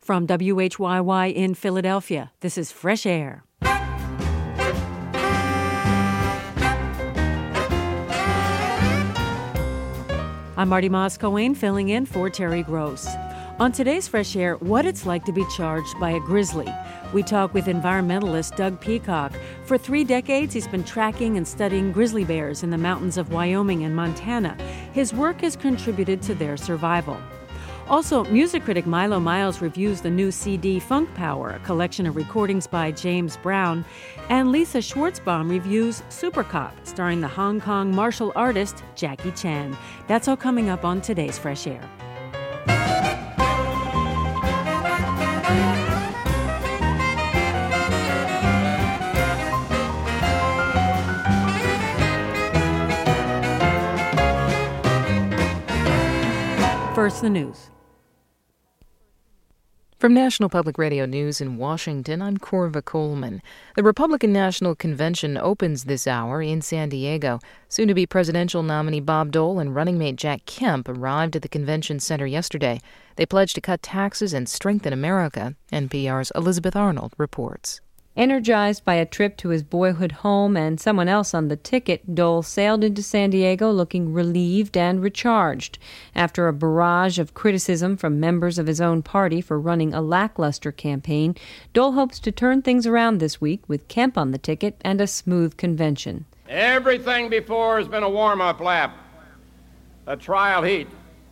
From WHYY in Philadelphia, this is Fresh Air. I'm Marty Moss-Coane, filling in for Terry Gross. On today's Fresh Air, what it's like to be charged by a grizzly. We talk with environmentalist Doug Peacock. For 3 decades, he's been tracking and studying grizzly bears in the mountains of Wyoming and Montana. His work has contributed to their survival. Also, music critic Milo Miles reviews the new CD Funk Power, a collection of recordings by James Brown. And Lisa Schwartzbaum reviews Super Cop, starring the Hong Kong martial artist Jackie Chan. That's all coming up on today's Fresh Air. First, the news. From National Public Radio News in Washington, I'm Corva Coleman. The Republican National Convention opens this hour in San Diego. Soon-to-be presidential nominee Bob Dole and running mate Jack Kemp arrived at the convention center yesterday. They pledged to cut taxes and strengthen America. NPR's Elizabeth Arnold reports. Energized by a trip to his boyhood home and someone else on the ticket, Dole sailed into San Diego looking relieved and recharged. After a barrage of criticism from members of his own party for running a lackluster campaign, Dole hopes to turn things around this week with Kemp on the ticket and a smooth convention. Everything before has been a warm-up lap, a trial heat.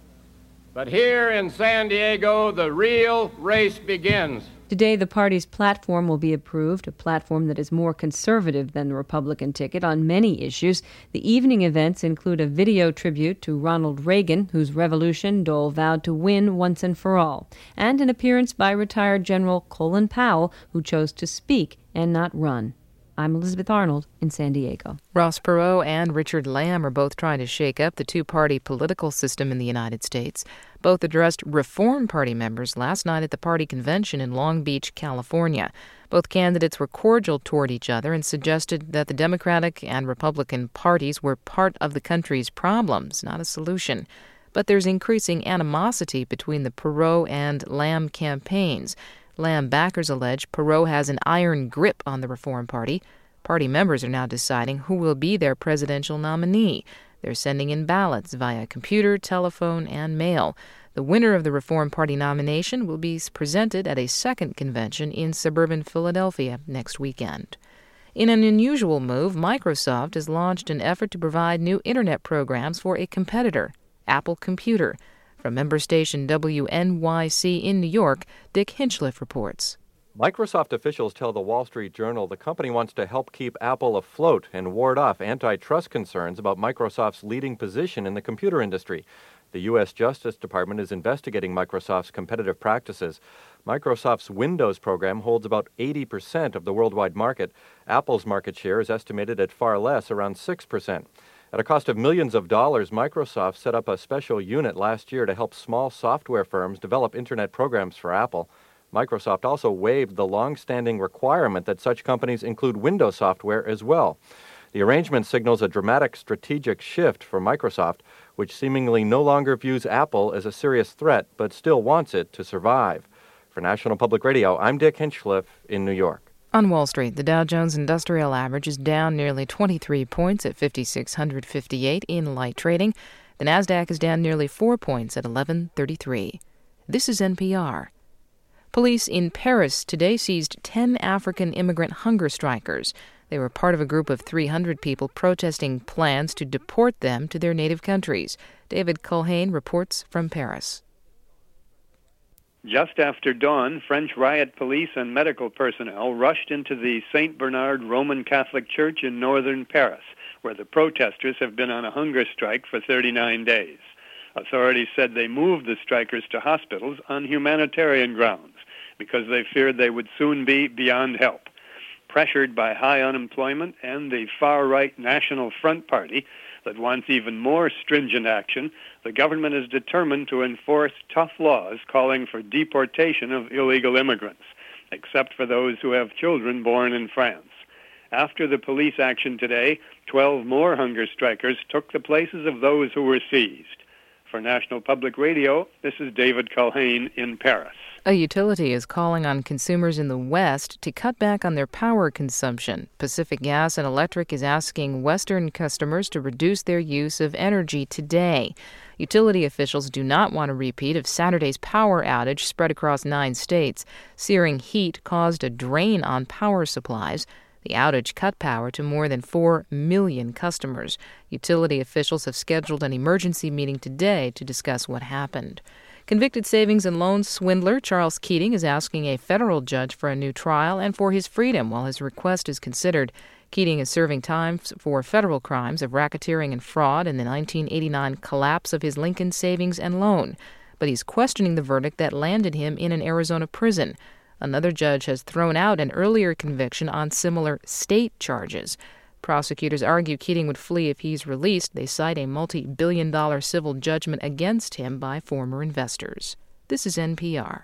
But here in San Diego, the real race begins. Today, the party's platform will be approved, a platform that is more conservative than the Republican ticket on many issues. The evening events include a video tribute to Ronald Reagan, whose revolution Dole vowed to win once and for all, and an appearance by retired General Colin Powell, who chose to speak and not run. I'm Elizabeth Arnold in San Diego. Ross Perot and Richard Lamb are both trying to shake up the two-party political system in the United States. Both addressed Reform Party members last night at the party convention in Long Beach, California. Both candidates were cordial toward each other and suggested that the Democratic and Republican parties were part of the country's problems, not a solution. But there's increasing animosity between the Perot and Lamb campaigns. Lamb backers allege Perot has an iron grip on the Reform Party. Party members are now deciding who will be their presidential nominee. They're sending in ballots via computer, telephone, and mail. The winner of the Reform Party nomination will be presented at a second convention in suburban Philadelphia next weekend. In an unusual move, Microsoft has launched an effort to provide new Internet programs for a competitor, Apple Computer. From member station WNYC in New York, Dick Hinchliff reports. Microsoft officials tell the Wall Street Journal the company wants to help keep Apple afloat and ward off antitrust concerns about Microsoft's leading position in the computer industry. The U.S. Justice Department is investigating Microsoft's competitive practices. Microsoft's Windows program holds about 80% of the worldwide market. Apple's market share is estimated at far less, around 6%. At a cost of millions of dollars, Microsoft set up a special unit last year to help small software firms develop Internet programs for Apple. Microsoft also waived the long-standing requirement that such companies include Windows software as well. The arrangement signals a dramatic strategic shift for Microsoft, which seemingly no longer views Apple as a serious threat, but still wants it to survive. For National Public Radio, I'm Dick Hinchliff in New York. On Wall Street, the Dow Jones Industrial Average is down nearly 23 points at 5,658 in light trading. The Nasdaq is down nearly 4 points at 1133. This is NPR. Police in Paris today seized 10 African immigrant hunger strikers. They were part of a group of 300 people protesting plans to deport them to their native countries. David Culhane reports from Paris. Just after dawn, French riot police and medical personnel rushed into the St. Bernard Roman Catholic Church in northern Paris, where the protesters have been on a hunger strike for 39 days. Authorities said they moved the strikers to hospitals on humanitarian grounds because they feared they would soon be beyond help. Pressured by high unemployment and the far-right National Front Party that wants even more stringent action, the government is determined to enforce tough laws calling for deportation of illegal immigrants, except for those who have children born in France. After the police action today, 12 more hunger strikers took the places of those who were seized. For National Public Radio, this is David Culhane in Paris. A utility is calling on consumers in the West to cut back on their power consumption. Pacific Gas and Electric is asking Western customers to reduce their use of energy today. Utility officials do not want a repeat of Saturday's power outage spread across 9 states. Searing heat caused a drain on power supplies. The outage cut power to more than 4 million customers. Utility officials have scheduled an emergency meeting today to discuss what happened. Convicted savings and loan swindler Charles Keating is asking a federal judge for a new trial and for his freedom while his request is considered. Keating is serving time for federal crimes of racketeering and fraud in the 1989 collapse of his Lincoln Savings and Loan. But he's questioning the verdict that landed him in an Arizona prison. Another judge has thrown out an earlier conviction on similar state charges. Prosecutors argue Keating would flee if he's released. They cite a multi-billion-dollar civil judgment against him by former investors. This is NPR.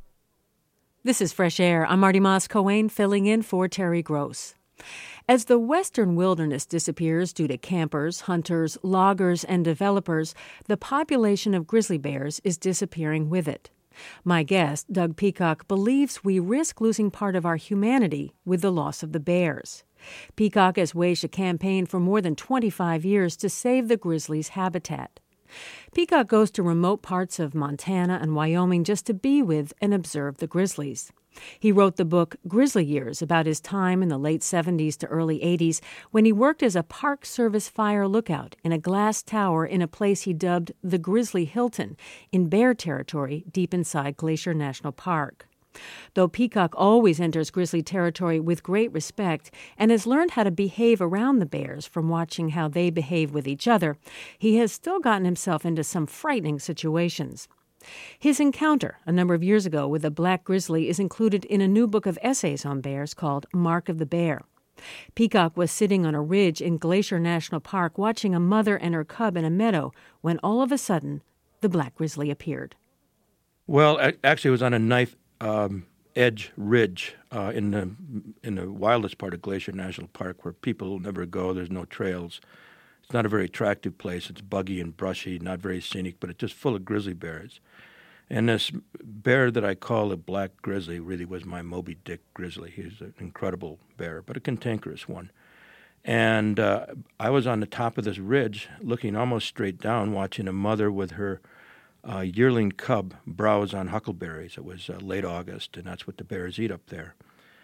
This is Fresh Air. I'm Marty Moss-Coane, filling in for Terry Gross. As the western wilderness disappears due to campers, hunters, loggers, and developers, the population of grizzly bears is disappearing with it. My guest, Doug Peacock, believes we risk losing part of our humanity with the loss of the bears. Peacock has waged a campaign for more than 25 years to save the grizzly's habitat. Peacock goes to remote parts of Montana and Wyoming just to be with and observe the grizzlies. He wrote the book Grizzly Years about his time in the late 70s to early 80s when he worked as a Park Service fire lookout in a glass tower in a place he dubbed the Grizzly Hilton in bear territory deep inside Glacier National Park. Though Peacock always enters grizzly territory with great respect and has learned how to behave around the bears from watching how they behave with each other, he has still gotten himself into some frightening situations. His encounter a number of years ago with a black grizzly is included in a new book of essays on bears called Mark of the Bear. Peacock was sitting on a ridge in Glacier National Park watching a mother and her cub in a meadow when all of a sudden the black grizzly appeared. Well, actually it was on a knife edge ridge in the wildest part of Glacier National Park where people never go. There's no trails. It's not a very attractive place. It's buggy and brushy, not very scenic, but it's just full of grizzly bears. And this bear that I call a black grizzly really was my Moby Dick grizzly. He's an incredible bear, but a cantankerous one. And I was on the top of this ridge looking almost straight down, watching a mother with her yearling cub browse on huckleberries. It was late August, and that's what the bears eat up there.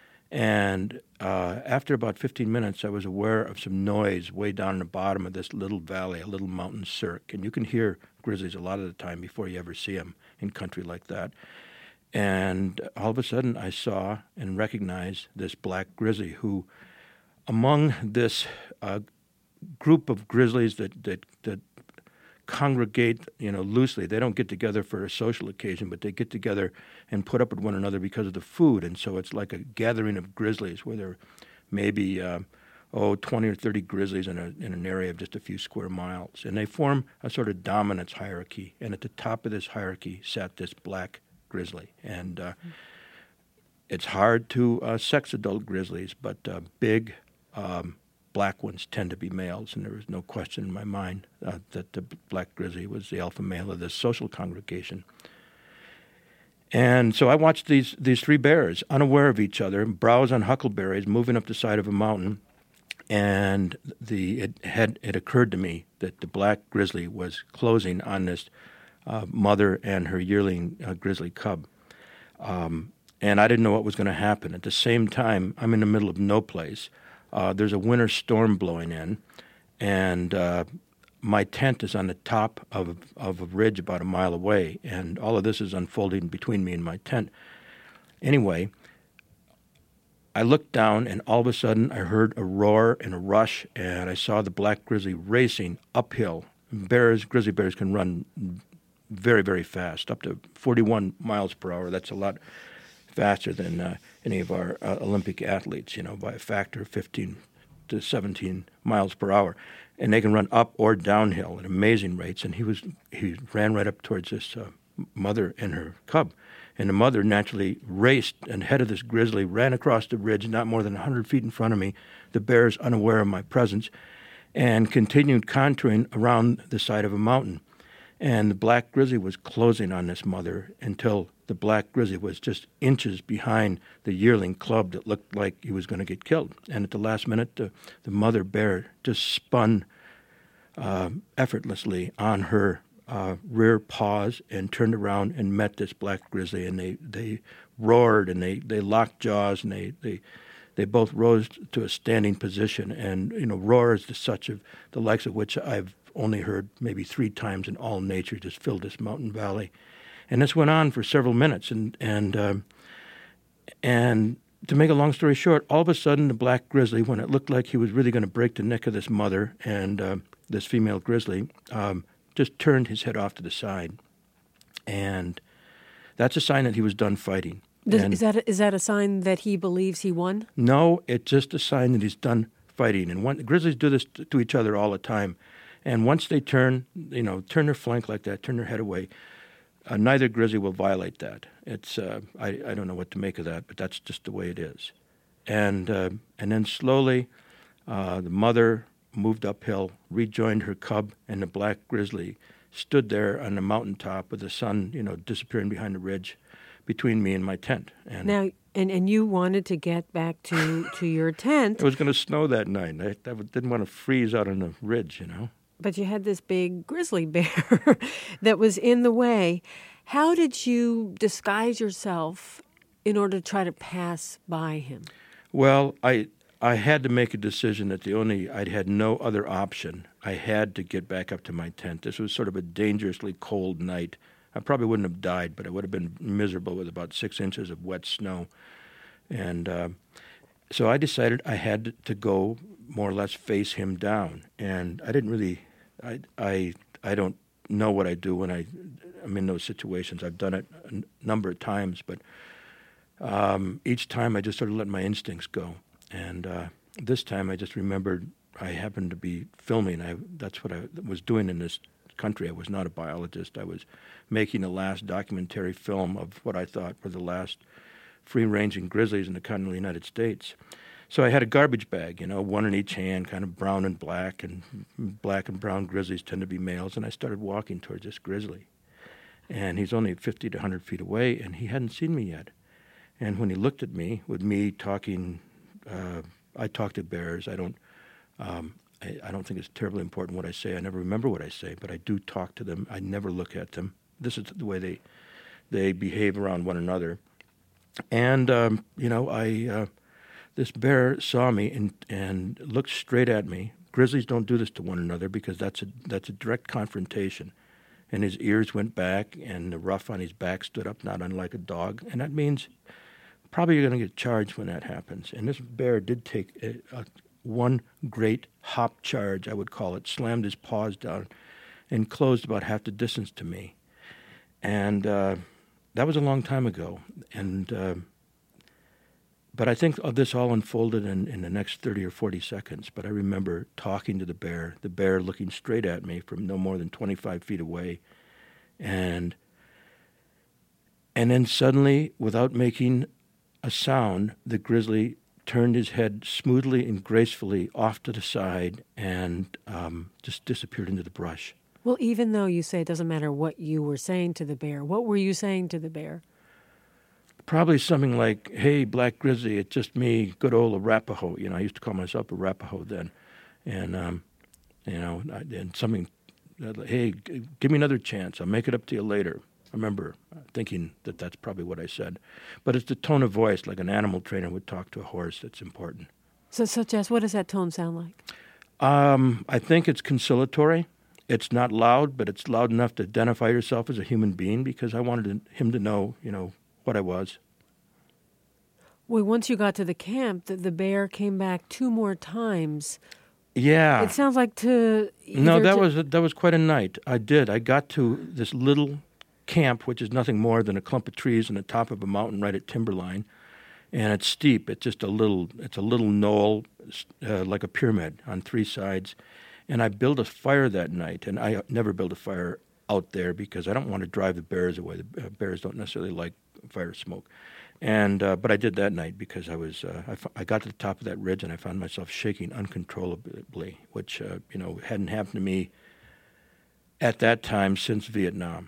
And after about 15 minutes, I was aware of some noise way down in the bottom of this little valley, a little mountain cirque. And you can hear grizzlies a lot of the time before you ever see them in country like that. And all of a sudden, I saw and recognized this black grizzly who, among this group of grizzlies that congregate, loosely. They don't get together for a social occasion, but they get together and put up with one another because of the food. And so it's like a gathering of grizzlies where there are maybe 20 or 30 grizzlies in an area of just a few square miles. And they form a sort of dominance hierarchy. And at the top of this hierarchy sat this black grizzly. And it's hard to sex adult grizzlies, but big black ones tend to be males, and there was no question in my mind that the black grizzly was the alpha male of this social congregation. And so I watched these 3 bears, unaware of each other, browse on huckleberries, moving up the side of a mountain, and it occurred to me that the black grizzly was closing on this mother and her yearling grizzly cub. And I didn't know what was going to happen. At the same time, I'm in the middle of no place. There's a winter storm blowing in, and my tent is on the top of a ridge about a mile away, and all of this is unfolding between me and my tent. Anyway, I looked down, and all of a sudden I heard a roar and a rush, and I saw the black grizzly racing uphill. Grizzly bears can run very, very fast, up to 41 miles per hour. That's a lot faster than any of our Olympic athletes, by a factor of 15 to 17 miles per hour. And they can run up or downhill at amazing rates. And he ran right up towards this mother and her cub. And the mother naturally raced and head of this grizzly, ran across the ridge, not more than 100 feet in front of me, the bears unaware of my presence, and continued contouring around the side of a mountain. And the black grizzly was closing on this mother until the black grizzly was just inches behind the yearling cub that looked like he was going to get killed. And at the last minute, the mother bear just spun effortlessly on her rear paws and turned around and met this black grizzly. And they roared and they locked jaws, and they both rose to a standing position. And, roars such of the likes of which I've only heard maybe 3 times in all nature just filled this mountain valley. And this went on for several minutes. And to make a long story short, all of a sudden the black grizzly, when it looked like he was really going to break the neck of this mother and this female grizzly, just turned his head off to the side. And that's a sign that he was done fighting. Is that a sign that he believes he won? No, it's just a sign that he's done fighting. And grizzlies do this to each other all the time. And once they turn their flank like that, turn their head away, neither grizzly will violate that. It's I don't know what to make of that, but that's just the way it is. And then slowly, the mother moved uphill, rejoined her cub, and the black grizzly stood there on the mountaintop with the sun, disappearing behind the ridge between me and my tent. And now, and you wanted to get back to your tent. It was going to snow that night. I didn't want to freeze out on the ridge, But you had this big grizzly bear that was in the way. How did you disguise yourself in order to try to pass by him? Well, I had to make a decision that I had no other option. I had to get back up to my tent. This was sort of a dangerously cold night. I probably wouldn't have died, but I would have been miserable with about 6 inches of wet snow. And so I decided I had to go more or less face him down. And I didn't really, I don't know what I do when I'm in those situations. I've done it a number of times, but each time I just sort of let my instincts go. And this time I just remembered I happened to be filming. That's what I was doing in this country. I was not a biologist. I was making the last documentary film of what I thought were the last free-ranging grizzlies in the continental United States. So I had a garbage bag, one in each hand, kind of brown and black and brown grizzlies tend to be males, and I started walking towards this grizzly. And he's only 50 to 100 feet away, and he hadn't seen me yet. And when he looked at me, with me talking, I talk to bears. I don't think it's terribly important what I say. I never remember what I say, but I do talk to them. I never look at them. This is the way they behave around one another. And this bear saw me and looked straight at me. Grizzlies don't do this to one another because that's a direct confrontation. And his ears went back, and the ruff on his back stood up, not unlike a dog. And that means probably you're going to get charged when that happens. And this bear did take one great hop charge, I would call it, slammed his paws down and closed about half the distance to me. And that was a long time ago. And but I think this all unfolded in the next 30 or 40 seconds. But I remember talking to the bear looking straight at me from no more than 25 feet away. And then suddenly, without making a sound, the grizzly turned his head smoothly and gracefully off to the side and just disappeared into the brush. Well, even though you say it doesn't matter what you were saying to the bear, what were you saying to the bear? Probably something like, "Hey, black grizzly, it's just me, good old Arapaho." I used to call myself Arapaho then. And, and something, "Hey, give me another chance. I'll make it up to you later." I remember thinking that that's probably what I said. But it's the tone of voice, like an animal trainer would talk to a horse, that's important. So, such as, what does that tone sound like? I think it's conciliatory. It's not loud, but it's loud enough to identify yourself as a human being because I wanted him to know, what I was. Well, once you got to the camp, the bear came back 2 more times. Yeah. It sounds like No, that was quite a night. I got to this little camp, which is nothing more than a clump of trees on the top of a mountain right at timberline, and it's steep. It's just a little knoll, like a pyramid on 3 sides. And I built a fire that night, and I never build a fire out there because I don't want to drive the bears away. The bears don't necessarily like fire smoke. And but I did that night because I got to the top of that ridge and I found myself shaking uncontrollably, which hadn't happened to me at that time since Vietnam.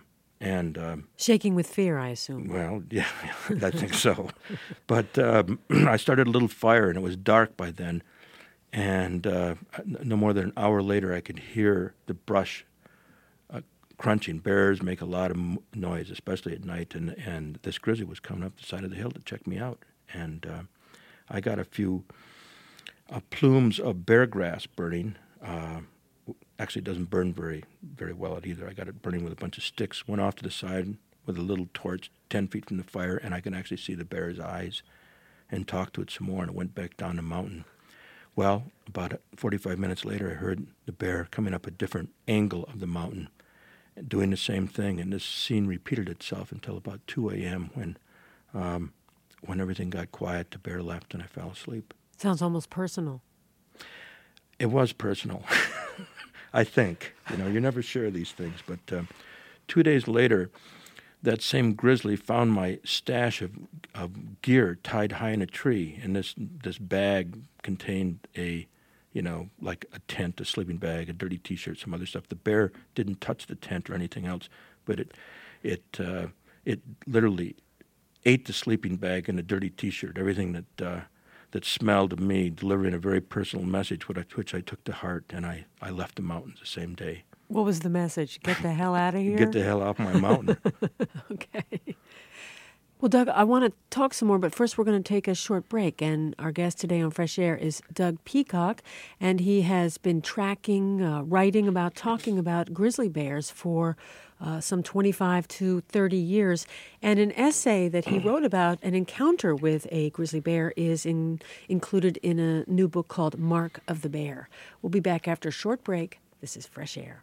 And shaking with fear, I assume. Well, yeah, I think so. But I started a little fire, and it was dark by then. And no more than an hour later, I could hear the brush crunching. Bears make a lot of noise, especially at night. And this grizzly was coming up the side of the hill to check me out. And I got a few plumes of bear grass burning. Actually, it doesn't burn very well either. I got it burning with a bunch of sticks. Went off to the side with a little torch 10 feet from the fire, and I can actually see the bear's eyes and talk to it some more, and it went back down the mountain. Well, about 45 minutes later, I heard the bear coming up a different angle of the mountain, doing the same thing, and this scene repeated itself until about 2 a.m. when everything got quiet, the bear left, and I fell asleep. Sounds almost personal. It was personal, I think. You're never sure of these things, but 2 days later, that same grizzly found my stash of gear tied high in a tree, and this bag contained like a tent, a sleeping bag, a dirty T-shirt, some other stuff. The bear didn't touch the tent or anything else, but it literally ate the sleeping bag and a dirty T-shirt, everything that smelled of me, delivering a very personal message, which I took to heart, and I left the mountains the same day. What was the message? Get the hell out of here? Get the hell off my mountain. Okay. Well, Doug, I want to talk some more, but first we're going to take a short break. And our guest today on Fresh Air is Doug Peacock, and he has been tracking, writing about, talking about grizzly bears for some 25 to 30 years. And an essay that he wrote about an encounter with a grizzly bear is included in a new book called Mark of the Bear. We'll be back after a short break. This is Fresh Air.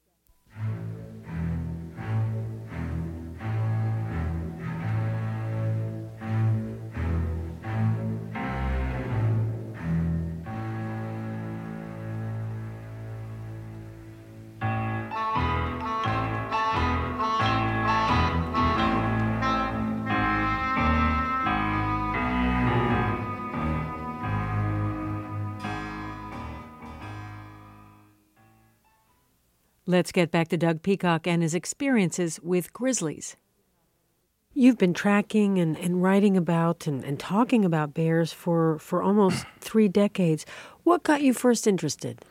Let's get back to Doug Peacock and his experiences with grizzlies. You've been tracking and writing about and talking about bears for almost 3 decades. What got you first interested?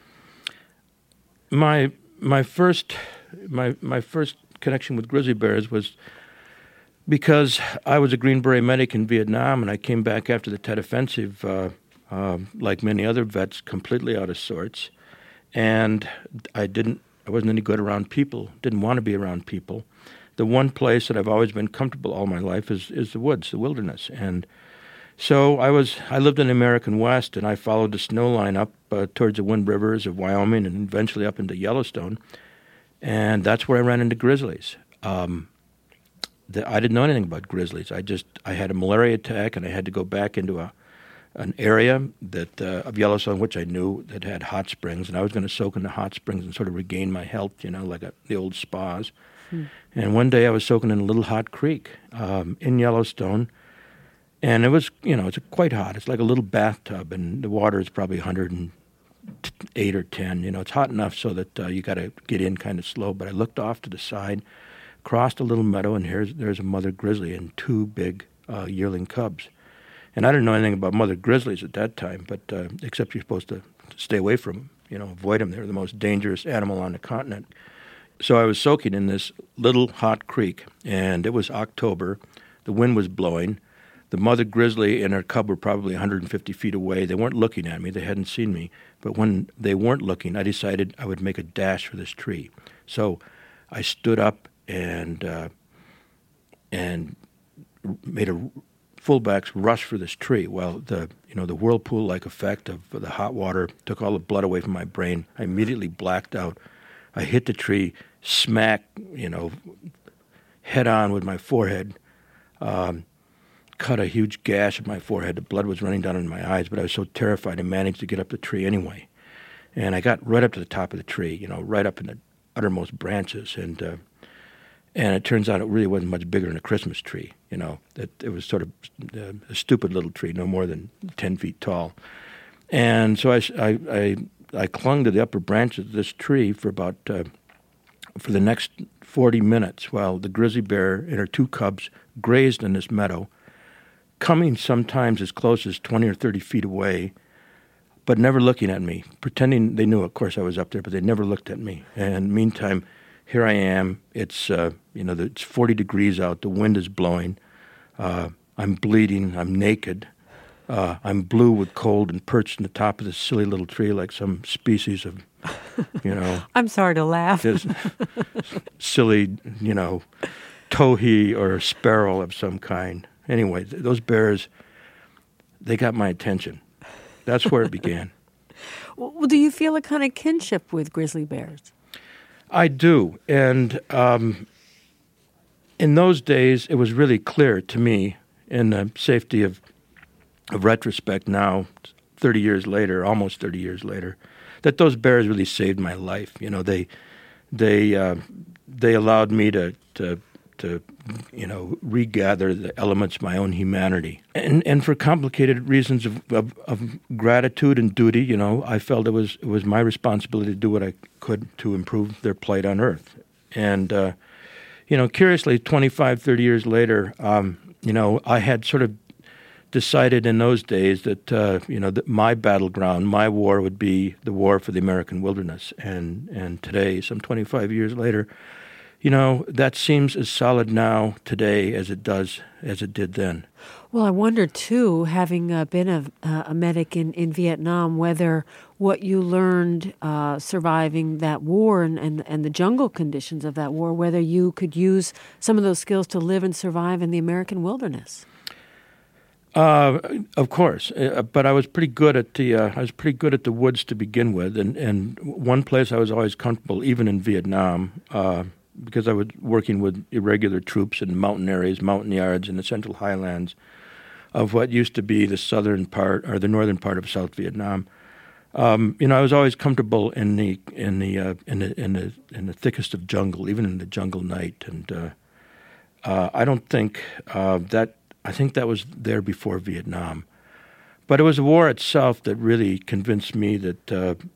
My first connection with grizzly bears was because I was a Green Beret medic in Vietnam, and I came back after the Tet Offensive, like many other vets, completely out of sorts, and I wasn't any good around people, didn't want to be around people. The one place that I've always been comfortable all my life is the woods, the wilderness. And so I lived in the American West, and I followed the snow line up towards the Wind Rivers of Wyoming and eventually up into Yellowstone. And that's where I ran into grizzlies. I didn't know anything about grizzlies. I had a malaria attack, and I had to go back into an area of Yellowstone, which I knew that had hot springs, and I was going to soak in the hot springs and sort of regain my health, like the old spas. And one day I was soaking in a little hot creek in Yellowstone, and it was, it's quite hot. It's like a little bathtub, and the water is probably 108 or 10. It's hot enough so that you got to get in kind of slow. But I looked off to the side, crossed a little meadow, and there's a mother grizzly and 2 big yearling cubs. And I didn't know anything about mother grizzlies at that time, but except you're supposed to stay away from them, avoid them. They're the most dangerous animal on the continent. So I was soaking in this little hot creek, and it was October. The wind was blowing. The mother grizzly and her cub were probably 150 feet away. They weren't looking at me. They hadn't seen me. But when they weren't looking, I decided I would make a dash for this tree. So I stood up and made a fullback's rush for this tree. Well, the whirlpool-like effect of the hot water took all the blood away from my brain. I immediately blacked out. I hit the tree, smack, head on with my forehead, cut a huge gash in my forehead. The blood was running down in my eyes, but I was so terrified I managed to get up the tree anyway. And I got right up to the top of the tree, right up in the uttermost branches, and it turns out it really wasn't much bigger than a Christmas tree, that it was sort of a stupid little tree, no more than 10 feet tall. And so I clung to the upper branches of this tree for about for the next 40 minutes while the grizzly bear and her 2 cubs grazed in this meadow, coming sometimes as close as 20 or 30 feet away, but never looking at me, pretending they knew, of course, I was up there, but they never looked at me. And meantime, here I am. It's, it's 40 degrees out. The wind is blowing. I'm bleeding. I'm naked. I'm blue with cold and perched on the top of this silly little tree like some species of, I'm sorry to laugh. This silly, towhee or a sparrow of some kind. Anyway, those bears, they got my attention. That's where it began. Well, do you feel a kind of kinship with grizzly bears? I do. And in those days, it was really clear to me, in the safety of retrospect now, 30 years later, almost 30 years later, that those bears really saved my life. They allowed me to regather the elements of my own humanity. And for complicated reasons of gratitude and duty, I felt it was my responsibility to do what I could to improve their plight on Earth. And, curiously, 25, 30 years later, I had sort of decided in those days that, that my battleground, my war would be the war for the American wilderness. And today, some 25 years later, that seems as solid now today as it did then. Well, I wonder, too, having been a medic in Vietnam, whether what you learned surviving that war and the jungle conditions of that war, whether you could use some of those skills to live and survive in the American wilderness. Of course, but I was pretty good at the woods to begin with, and one place I was always comfortable, even in Vietnam, because I was working with irregular troops in mountain areas, mountain yards in the Central Highlands of what used to be the southern part or the northern part of South Vietnam. I was always comfortable in the thickest of jungle, even in the jungle night, and I don't think that. I think that was there before Vietnam. But it was the war itself that really convinced me that,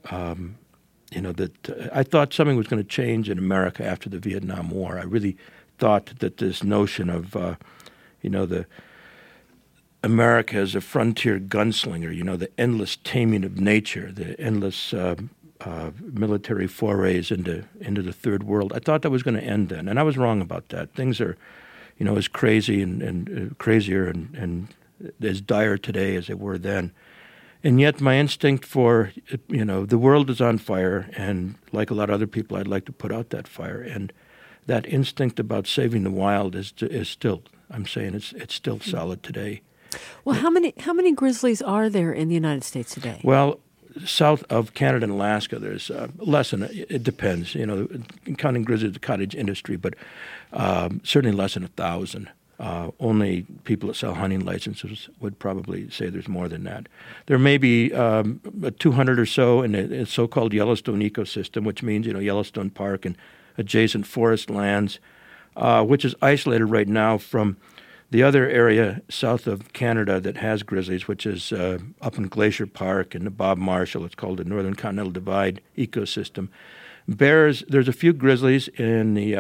I thought something was going to change in America after the Vietnam War. I really thought that this notion of, the America as a frontier gunslinger, the endless taming of nature, the endless military forays into the third world, I thought that was going to end then. And I was wrong about that. Things are as crazy and crazier and as dire today as they were then. And yet my instinct for, the world is on fire, and like a lot of other people, I'd like to put out that fire. And that instinct about saving the wild is still, I'm saying it's still solid today. Well, how many grizzlies are there in the United States today? Well, south of Canada and Alaska, there's less than, it depends, counting grizzlies, the cottage industry, but certainly less than 1,000. Only people that sell hunting licenses would probably say there's more than that. There may be 200 or so in the so-called Yellowstone ecosystem, which means, Yellowstone Park and adjacent forest lands, which is isolated right now from the other area south of Canada that has grizzlies, which is up in Glacier Park and the Bob Marshall. It's called the Northern Continental Divide ecosystem. Bears, there's a few grizzlies in the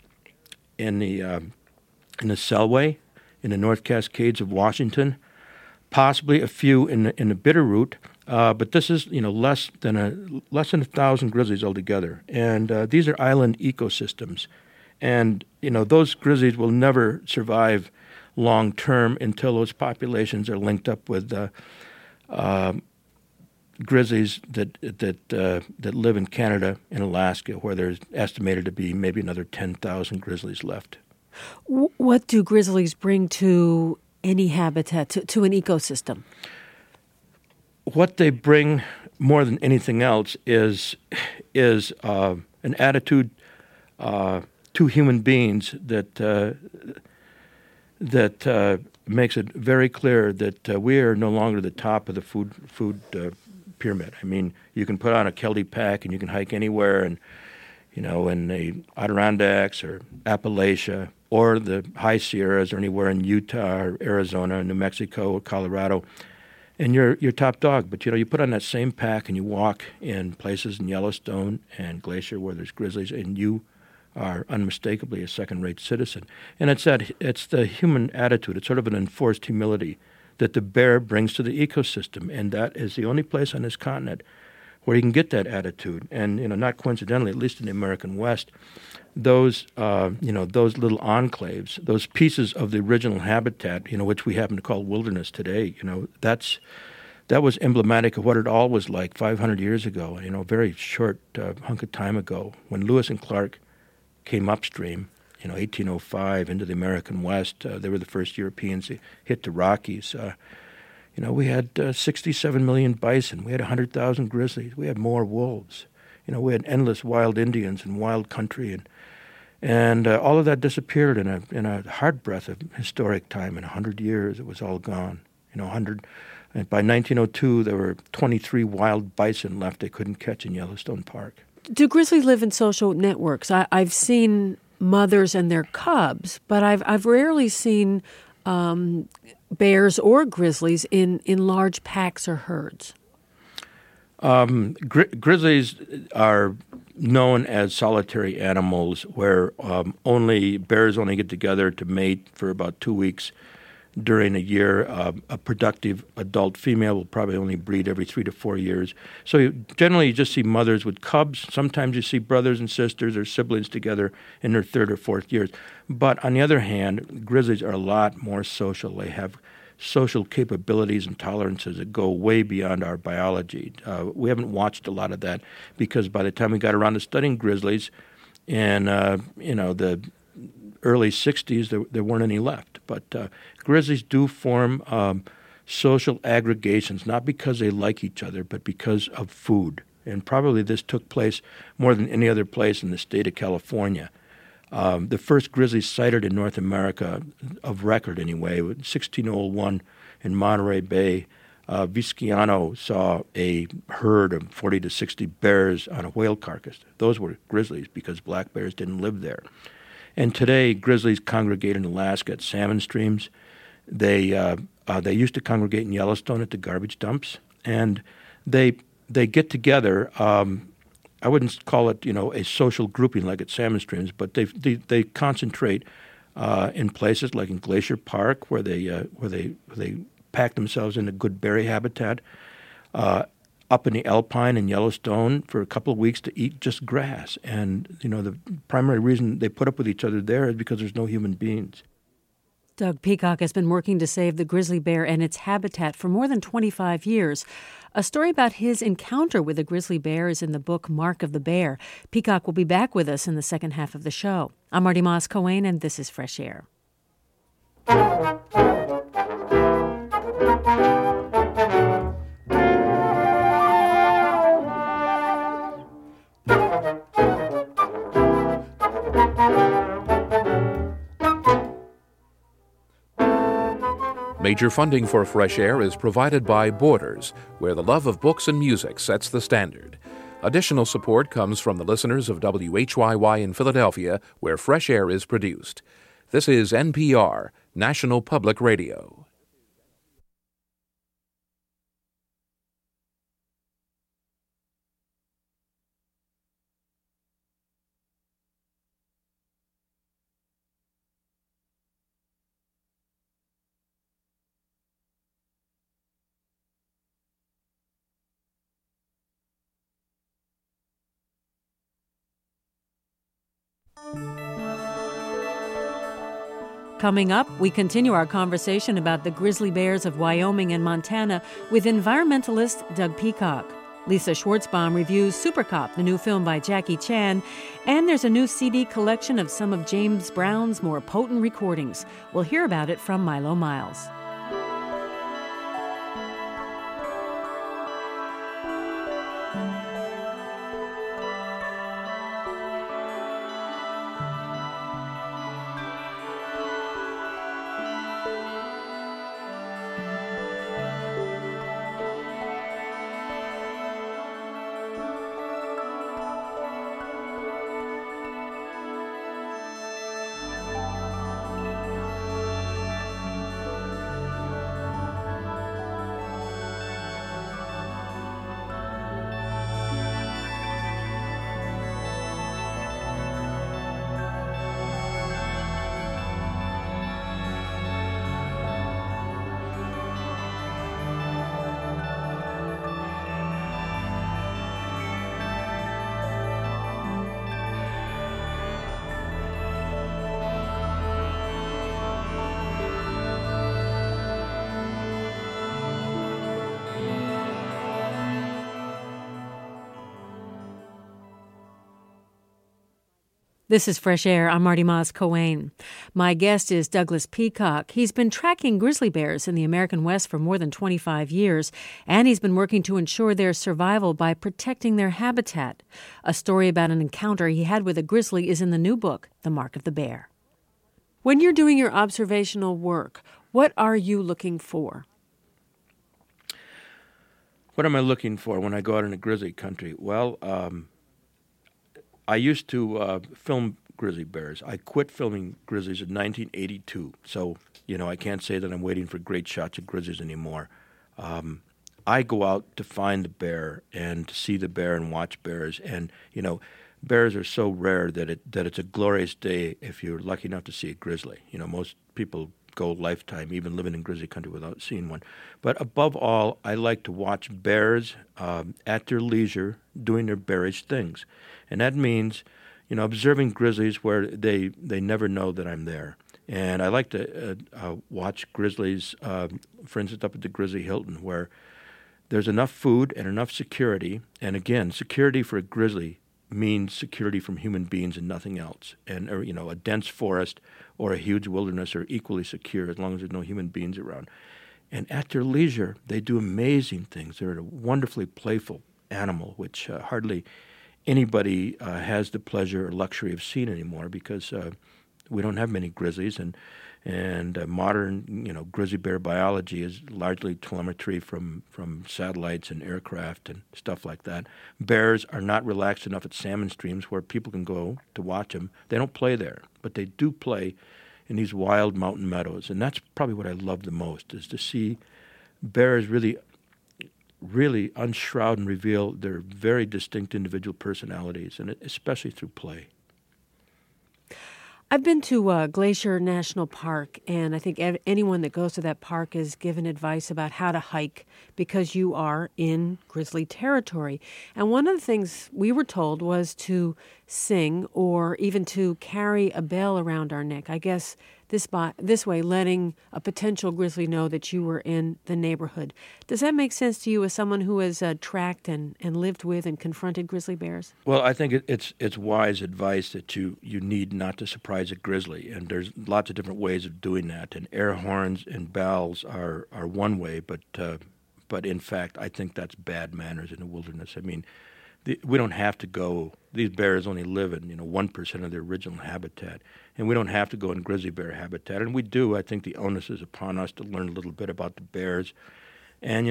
Selway, in the North Cascades of Washington, possibly a few in the Bitterroot, but this is less than 1,000 grizzlies altogether, and these are island ecosystems, and those grizzlies will never survive long term until those populations are linked up with grizzlies that live in Canada and Alaska, where there's estimated to be maybe another 10,000 grizzlies left. What do grizzlies bring to any habitat, to an ecosystem? What they bring more than anything else is an attitude to human beings that makes it very clear that we are no longer the top of the food pyramid. I mean, you can put on a Kelty pack and you can hike anywhere, and in the Adirondacks or Appalachia or the high Sierras or anywhere in Utah or Arizona, New Mexico or Colorado, and you're top dog. But you put on that same pack and you walk in places in Yellowstone and Glacier where there's grizzlies, and you are unmistakably a second-rate citizen. And it's the human attitude. It's sort of an enforced humility that the bear brings to the ecosystem, and that is the only place on this continent where you can get that attitude. And not coincidentally, at least in the American West, those those little enclaves, those pieces of the original habitat, which we happen to call wilderness today, that was emblematic of what it all was like 500 years ago. A very short hunk of time ago, when Lewis and Clark came upstream, 1805 into the American West. They were the first Europeans to hit the Rockies. We had 67 million bison. We had 100,000 grizzlies. We had more wolves. We had endless wild Indians and wild country, and all of that disappeared in a hard breath of historic time. In 100 years, it was all gone. And by 1902, there were 23 wild bison left they couldn't catch in Yellowstone Park. Do grizzlies live in social networks? I've seen mothers and their cubs, but I've rarely seen bears or grizzlies in large packs or herds. Grizzlies are known as solitary animals, where bears only get together to mate for about 2 weeks during a year. A productive adult female will probably only breed every 3 to 4 years. So generally you just see mothers with cubs. Sometimes you see brothers and sisters or siblings together in their 3rd or 4th years. But on the other hand, grizzlies are a lot more social. They have social capabilities and tolerances that go way beyond our biology. We haven't watched a lot of that because by the time we got around to studying grizzlies in the early 60s, there weren't any left. But grizzlies do form social aggregations, not because they like each other, but because of food. And probably this took place more than any other place in the state of California. The first grizzly sighted in North America, of record anyway, was 1601 in Monterey Bay. Vizcaino saw a herd of 40 to 60 bears on a whale carcass. Those were grizzlies because black bears didn't live there. And today, grizzlies congregate in Alaska at salmon streams. They used to congregate in Yellowstone at the garbage dumps, and they get together. I wouldn't call it a social grouping like at salmon streams, but they concentrate in places like in Glacier Park where they pack themselves in a good berry habitat. Up in the Alpine in Yellowstone for a couple of weeks to eat just grass. And, the primary reason they put up with each other there is because there's no human beings. Doug Peacock has been working to save the grizzly bear and its habitat for more than 25 years. A story about his encounter with a grizzly bear is in the book Mark of the Bear. Peacock will be back with us in the second half of the show. I'm Marty Moss-Coane, and this is Fresh Air. Major funding for Fresh Air is provided by Borders, where the love of books and music sets the standard. Additional support comes from the listeners of WHYY in Philadelphia, where Fresh Air is produced. This is NPR, National Public Radio. Coming up, we continue our conversation about the grizzly bears of Wyoming and Montana with environmentalist Doug Peacock. Lisa Schwartzbaum reviews Super Cop, the new film by Jackie Chan, and there's a new CD collection of some of James Brown's more potent recordings. We'll hear about it from Milo Miles. This is Fresh Air. I'm Marty Moss-Coane. My guest is Douglas Peacock. He's been tracking grizzly bears in the American West for more than 25 years, and he's been working to ensure their survival by protecting their habitat. A story about an encounter he had with a grizzly is in the new book, The Mark of the Bear. When you're doing your observational work, what are you looking for? What am I looking for when I go out into grizzly country? Well, I used to film grizzly bears. I quit filming grizzlies in 1982, so I can't say that I'm waiting for great shots of grizzlies anymore. I go out to find the bear and to see the bear and watch bears, and bears are so rare that it's a glorious day if you're lucky enough to see a grizzly. Most people go a lifetime, even living in grizzly country, without seeing one. But above all, I like to watch bears at their leisure doing their bearish things. And that means, observing grizzlies where they never know that I'm there. And I like to watch grizzlies, for instance, up at the Grizzly Hilton, where there's enough food and enough security. And again, security for a grizzly means security from human beings and nothing else. And a dense forest or a huge wilderness are equally secure as long as there's no human beings around. And at their leisure, they do amazing things. They're a wonderfully playful animal, which hardly anybody has the pleasure or luxury of seeing anymore, because we don't have many grizzlies, and modern grizzly bear biology is largely telemetry from satellites and aircraft and stuff like that. Bears are not relaxed enough at salmon streams where people can go to watch them. They don't play there, but they do play in these wild mountain meadows, and that's probably what I love the most, is to see bears really unshroud and reveal their very distinct individual personalities, and especially through play. I've been to Glacier National Park, and I think anyone that goes to that park is given advice about how to hike because you are in grizzly territory. And one of the things we were told was to sing or even to carry a bell around our neck. I guess this way, letting a potential grizzly know that you were in the neighborhood. Does that make sense to you as someone who has tracked and lived with and confronted grizzly bears? Well, I think it's wise advice that you need not to surprise a grizzly, and there's lots of different ways of doing that. And air horns and bells are one way, but in fact, I think that's bad manners in the wilderness. I mean, we don't have to go. These bears only live in 1% of their original habitat, and we don't have to go in grizzly bear habitat. And we do. I think the onus is upon us to learn a little bit about the bears. And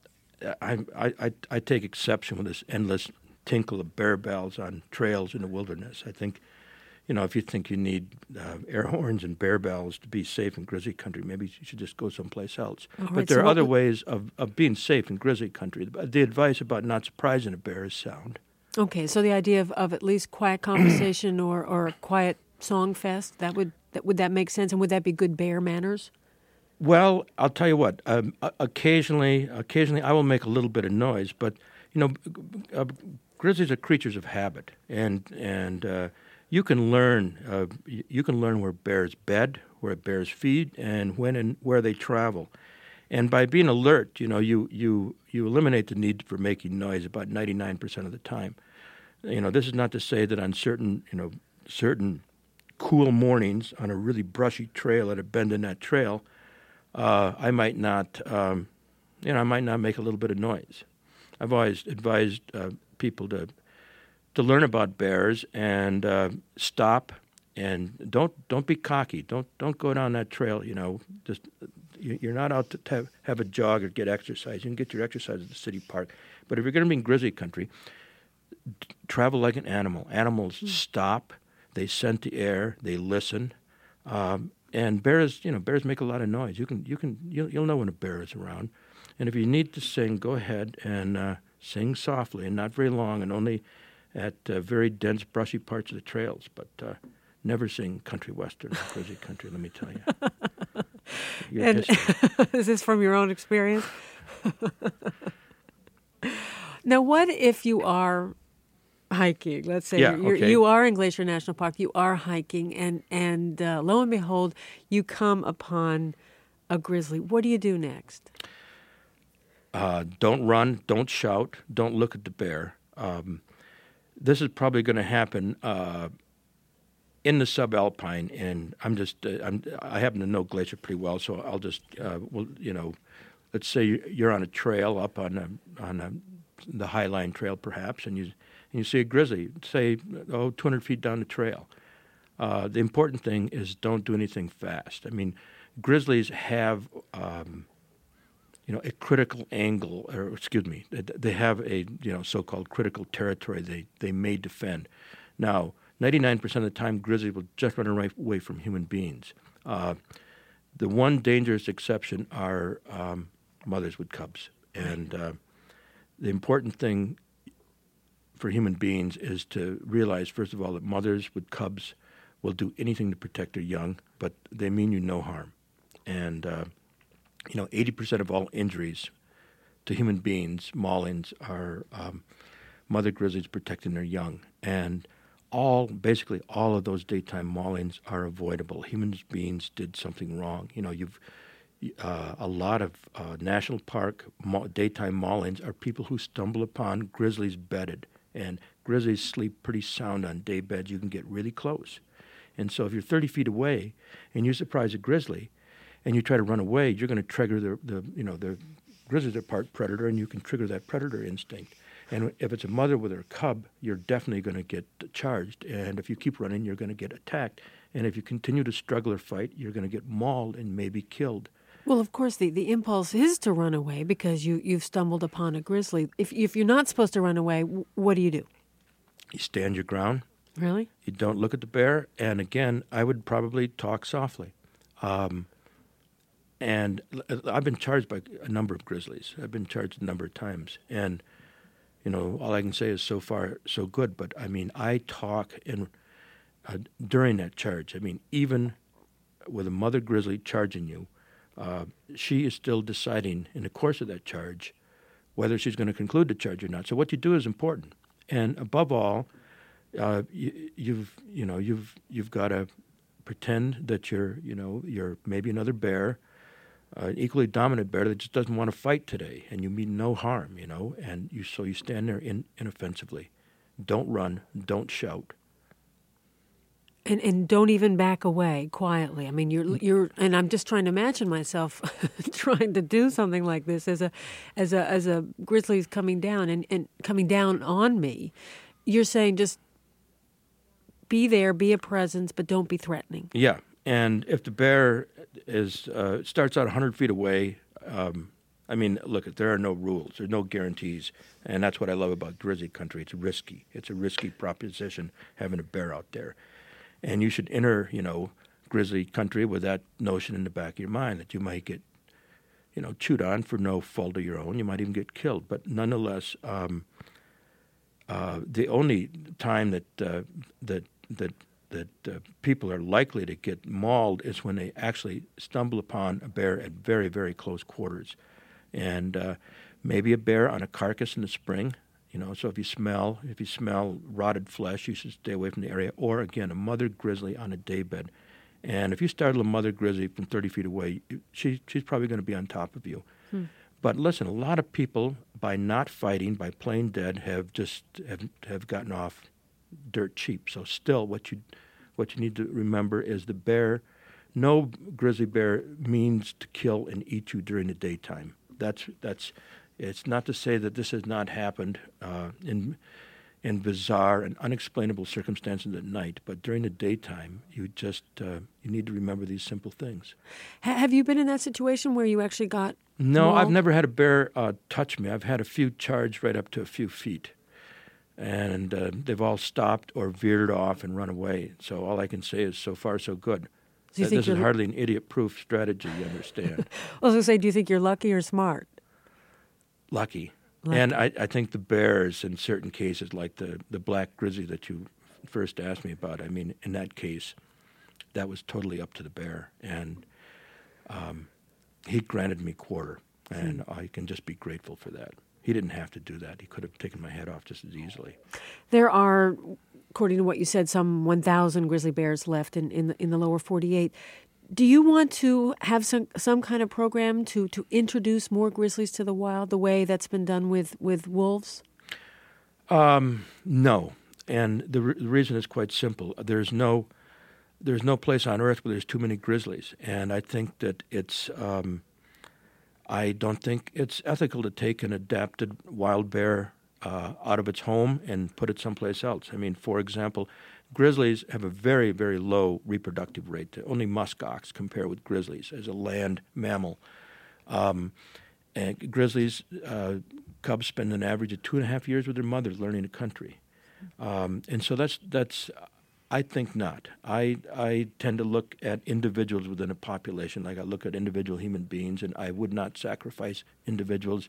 I take exception with this endless tinkle of bear bells on trails in the wilderness. I think, if you think you need air horns and bear bells to be safe in grizzly country, maybe you should just go someplace else. Right, but there are other ways of being safe in grizzly country. The advice about not surprising a bear is sound. Okay, so the idea of at least quiet conversation or a quiet song fest, would that make sense, and would that be good bear manners? Well, I'll tell you what. Occasionally, I will make a little bit of noise, but grizzlies are creatures of habit, and you can learn where bears bed, where bears feed, and when and where they travel. And by being alert, you eliminate the need for making noise about 99% of the time. This is not to say that on certain cool mornings on a really brushy trail at a bend in that trail, I might not make a little bit of noise. I've always advised people to learn about bears and stop and don't be cocky. Don't go down that trail. You're not out to have a jog or get exercise. You can get your exercise at the city park. But if you're going to be in grizzly country, travel like an animal. Animals stop. They scent the air. They listen. And bears make a lot of noise. You'll know when a bear is around. And if you need to sing, go ahead and sing softly and not very long, and only at very dense, brushy parts of the trails. But never sing country western or grizzly country. Let me tell you. And is this from your own experience? Now, what if you are hiking? Let's say you are in Glacier National Park. You are hiking, and lo and behold, you come upon a grizzly. What do you do next? Don't run. Don't shout. Don't look at the bear. This is probably going to happen in the subalpine, and I happen to know Glacier pretty well, so I'll just, let's say you're on a trail up on the Highline Trail perhaps, and you see a grizzly, say, 200 feet down the trail. The important thing is don't do anything fast. I mean, grizzlies have, a critical angle, they have a, so-called critical territory they may defend. Now, 99% of the time, grizzlies will just run away from human beings. The one dangerous exception are mothers with cubs. And the important thing for human beings is to realize, first of all, that mothers with cubs will do anything to protect their young, but they mean you no harm. And, 80% of all injuries to human beings, maulings, are mother grizzlies protecting their young. And basically all of those daytime maulings are avoidable. Human beings did something wrong. A lot of national park daytime maulings are people who stumble upon grizzlies bedded, and grizzlies sleep pretty sound on day beds. You can get really close. And so if you're 30 feet away and you surprise a grizzly and you try to run away, you're going to trigger the grizzlies are part predator, and you can trigger that predator instinct. And if it's a mother with her cub, you're definitely going to get charged. And if you keep running, you're going to get attacked. And if you continue to struggle or fight, you're going to get mauled and maybe killed. Well, of course, the impulse is to run away because you've stumbled upon a grizzly. If you're not supposed to run away, what do? You stand your ground. Really? You don't look at the bear. And again, I would probably talk softly. And I've been charged by a number of grizzlies. I've been charged a number of times. And all I can say is so far, so good. But, I mean, I talk during that charge. I mean, even with a mother grizzly charging you, she is still deciding in the course of that charge whether she's going to conclude the charge or not. So what you do is important. And above all, you've got to pretend that you're maybe another bear, an equally dominant bear that just doesn't want to fight today, and you mean no harm, and you stand there inoffensively. Don't run, don't shout. And don't even back away quietly. I mean, you're and I'm just trying to imagine myself trying to do something like this as a grizzly's coming down and coming down on me. You're saying just be there, be a presence, but don't be threatening. Yeah, and if the bear starts out 100 feet away, look, there are no rules, there's no guarantees, and that's what I love about grizzly country. It's risky. It's a risky proposition having a bear out there. And you should enter, grizzly country with that notion in the back of your mind that you might get, chewed on for no fault of your own. You might even get killed. But nonetheless, the only time that people are likely to get mauled is when they actually stumble upon a bear at very, very close quarters. And maybe a bear on a carcass in the spring. So if you smell rotted flesh, you should stay away from the area. Or, again, a mother grizzly on a daybed. And if you startle a mother grizzly from 30 feet away, she's probably going to be on top of you. But listen, a lot of people, by not fighting, by playing dead, have gotten off dirt cheap. So still, what you need to remember is the bear. No grizzly bear means to kill and eat you during the daytime. That's. It's not to say that this has not happened in bizarre and unexplainable circumstances at night, but during the daytime, you need to remember these simple things. Have you been in that situation where you actually got No, mauled? I've never had a bear touch me. I've had a few charge right up to a few feet, and they've all stopped or veered off and run away. So all I can say is so far, so good. So this is hardly an idiot-proof strategy, you understand. I was going to say, do you think you're lucky or smart? Lucky. And I think the bears in certain cases, like the black grizzly that you first asked me about, I mean, in that case, that was totally up to the bear. And he granted me quarter, and I can just be grateful for that. He didn't have to do that. He could have taken my head off just as easily. There are, according to what you said, some 1,000 grizzly bears left in the lower 48. Do you want to have some kind of program to introduce more grizzlies to the wild, the way that's been done with wolves? No, and the reason is quite simple. There's no there's no place on earth where there's too many grizzlies, and I think that it's. I don't think it's ethical to take an adapted wild bear out of its home and put it someplace else. I mean, for example, grizzlies have a very, very low reproductive rate. Only muskox compare with grizzlies as a land mammal. And grizzlies, cubs spend an average of 2.5 years with their mothers learning the country. And so that's I think not. I tend to look at individuals within a population, like I look at individual human beings, and I would not sacrifice individuals,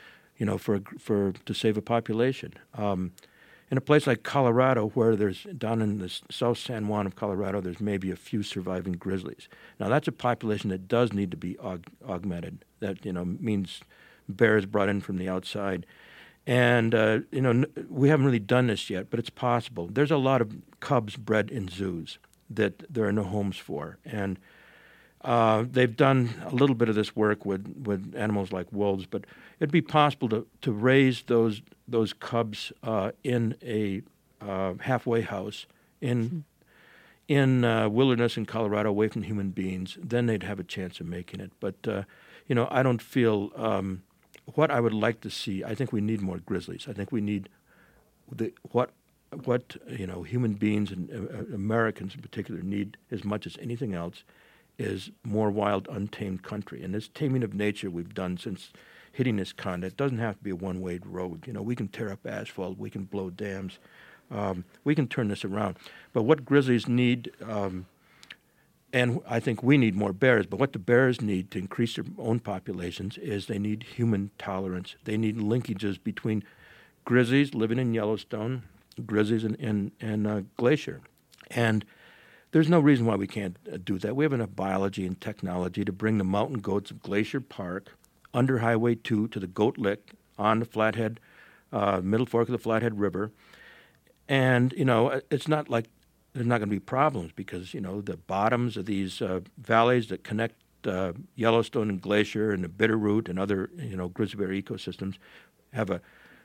to save a population. In a place like Colorado, where there's down in the South San Juan of Colorado, there's maybe a few surviving grizzlies. Now that's a population that does need to be augmented. That means bears brought in from the outside. And, we haven't really done this yet, but it's possible. There's a lot of cubs bred in zoos that there are no homes for. And they've done a little bit of this work with animals like wolves, but it'd be possible to raise those cubs in a halfway house in wilderness in Colorado, away from human beings. Then they'd have a chance of making it. But, I don't feel... What I would like to see, I think we need more grizzlies. I think we need what human beings and Americans in particular need as much as anything else is more wild, untamed country. And this taming of nature we've done since hitting this continent doesn't have to be a one-way road. We can tear up asphalt, we can blow dams, we can turn this around. But what grizzlies need. And I think we need more bears, but what the bears need to increase their own populations is they need human tolerance. They need linkages between grizzlies living in Yellowstone, grizzlies in Glacier. And there's no reason why we can't do that. We have enough biology and technology to bring the mountain goats of Glacier Park under Highway 2 to the Goat Lick on the Flathead, Middle Fork of the Flathead River. And, it's not like there's not going to be problems because, the bottoms of these valleys that connect Yellowstone and Glacier and the Bitterroot and other, grizzly bear ecosystems have a